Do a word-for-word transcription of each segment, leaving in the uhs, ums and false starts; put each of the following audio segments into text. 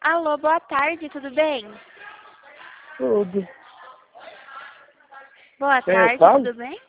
Alô, boa tarde, tudo bem? Tudo. Boa Quem eu tarde, falo? tudo bem?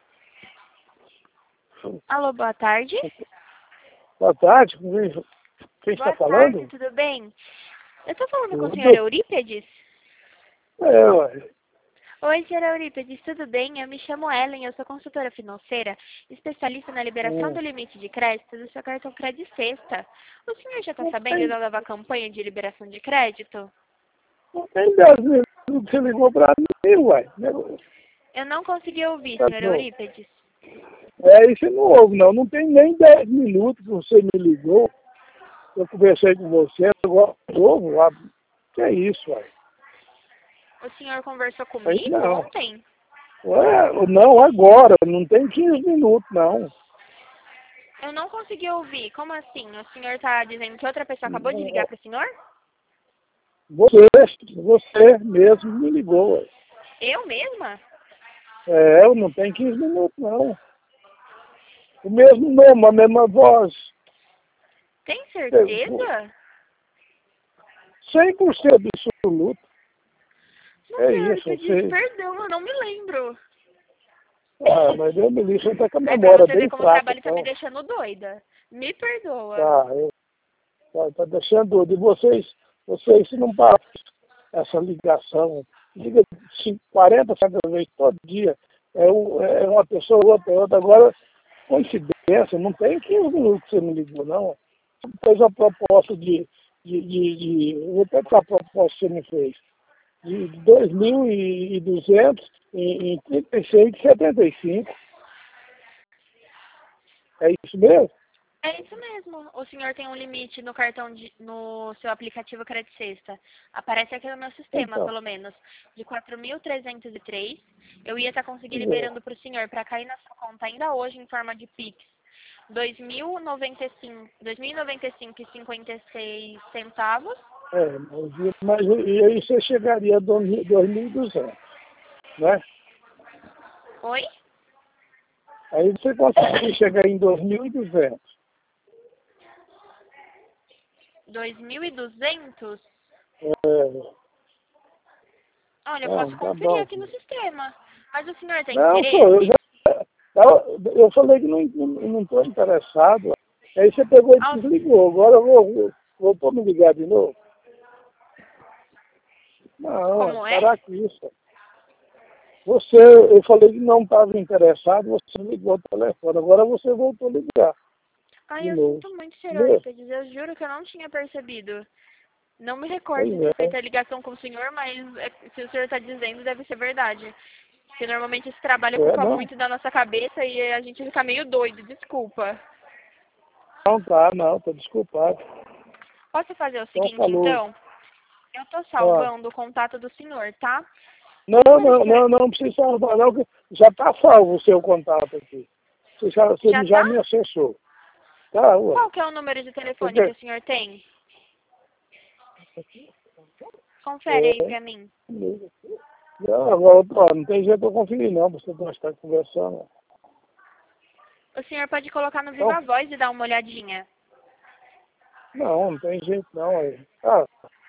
Alô, boa tarde. Boa tarde, quem quem está Boa falando? tarde, tudo bem? Eu tô falando com o Tudo. senhor Eurípedes? É, ué. Oi, senhor Eurípedes, tudo bem? Eu me chamo Ellen, eu sou consultora financeira, especialista na liberação Hum. do limite de crédito do seu cartão Crédito Sexta. O senhor já está Não sabendo tem, da nova campanha de liberação de crédito? não tem dez minutos que você ligou para mim, ué. Eu não consegui ouvir, Tá senhor bom. Eurípedes. É, isso não houve, não. Não tem nem dez minutos que você me ligou. Eu conversei com você, agora de novo. ah, Que é isso, ué? O senhor conversou Aí comigo não. ontem? Ué, não agora, não tem quinze minutos, não. Eu não consegui ouvir. Como assim? O senhor está dizendo que outra pessoa acabou de ligar para o senhor? Você, você mesmo me ligou, ué. Eu mesma? É, não tem quinze minutos, não. O mesmo nome, a mesma voz. Tem certeza? cem por cento absoluto. Não, É senhor isso, Eurípedes, você... perdão, eu não me lembro. Ah, mas eu me lixo, você tá com a É pra memória você ver bem como o fraca, trabalho tá me então. deixando doida. Me perdoa. Tá, eu, tá, tá deixando doido. E vocês, vocês se não param essa ligação, liga cinco, quarenta, cinquenta vezes todo dia. É, um, é uma pessoa, outra, outra. Agora, coincidência, não tem quinze minutos que você me ligou, não. Você fez a proposta de, de, de, de... Eu vou pegar a proposta que você me fez. De dois mil e duzentos em, em trinta e seis e setenta e cinco. É isso mesmo? É isso mesmo. O senhor tem um limite no cartão, de, no seu aplicativo Crédito Sexta. Aparece aqui no meu sistema, Então, pelo menos, de quatro mil trezentos e três. Eu ia estar conseguindo é, liberando para o senhor para cair na sua conta ainda hoje em forma de Pix. dois mil e noventa e cinco e cinquenta e seis centavos. é, mas, mas e aí você chegaria a dois mil e duzentos, né? Oi? Aí você conseguiria chegar em dois mil e duzentos. dois mil e duzentos? É, Olha, eu posso não, tá conferir bom. aqui no sistema. Mas o senhor tem Não, pô, eu interesse? já... Eu, eu falei que não estou interessado. Aí você pegou e Ao- desligou. Agora eu vou, vou, voltou a me ligar de novo. Não, é, Como é? parar com isso. Você, eu falei que não estava interessado, você ligou o telefone. Agora você voltou a ligar Ai, de eu novo. sinto muito, senhor Entendeu? Eurípides. Eu juro que eu não tinha percebido. Não me recordo Pois de ter é. feito a ligação com o senhor, mas é- se o senhor está dizendo, deve ser verdade. Porque normalmente esse trabalho É, ocupa não, muito da nossa cabeça e a gente fica meio doido. Desculpa. não tá, não, tô desculpado. Posso fazer o Então seguinte, falou. então? Eu tô Ó, salvando o contato do senhor, tá? não, O número de não, não, telefone... não precisa salvar, não, que já está salvo o seu contato aqui. Você já, você Já já tá? me acessou. Tá, ué. Qual que é o número de telefone que Porque, o senhor tem? Confere aí é, pra mim. não, agora, ó, não tem jeito de eu conferir, não, você não está conversando. O senhor pode colocar no Então, Viva Voz e dar uma olhadinha. não, não tem jeito, não. Aí. Ah,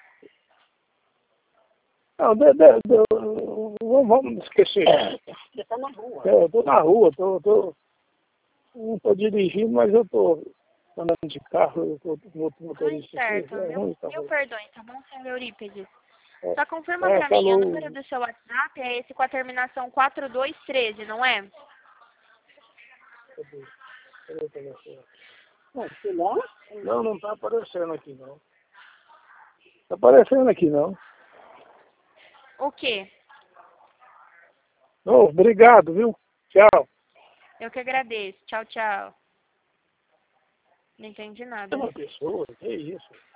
não, de, de, de, vamos vamos esquecer. Você está na rua. Eu estou na rua, tô, tô, não estou dirigindo, mas eu estou andando de carro, eu estou com outro Ai, motorista aqui, certo. é Mil, ruim, tá mil ruim. perdões, tá bom, senhor Eurípides? É, Só confirma é, pra mim, o falou. número do seu WhatsApp é esse com a terminação quatro dois um três, não é? Cadê? Cadê o telefone? Não, sei lá. Não, não está aparecendo aqui, não. Está aparecendo aqui, não. O quê? Ô, obrigado, viu? Tchau. Eu que agradeço. Tchau, tchau. Não entendi É nada. uma pessoa, que isso?